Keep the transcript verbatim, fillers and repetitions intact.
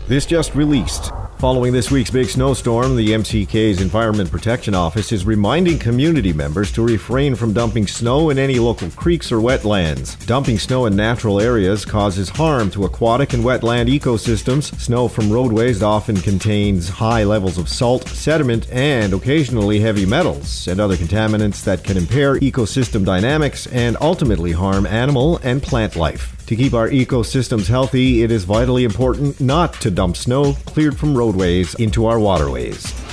This just released. Following this week's big snowstorm, the M C K's Environment Protection Office is reminding community members to refrain from dumping snow in any local creeks or wetlands. Dumping snow in natural areas causes harm to aquatic and wetland ecosystems. Snow from roadways often contains high levels of salt, sediment, and occasionally heavy metals and other contaminants that can impair ecosystem dynamics and ultimately harm animal and plant life. To keep our ecosystems healthy, it is vitally important not to dump snow cleared from roadways into our waterways.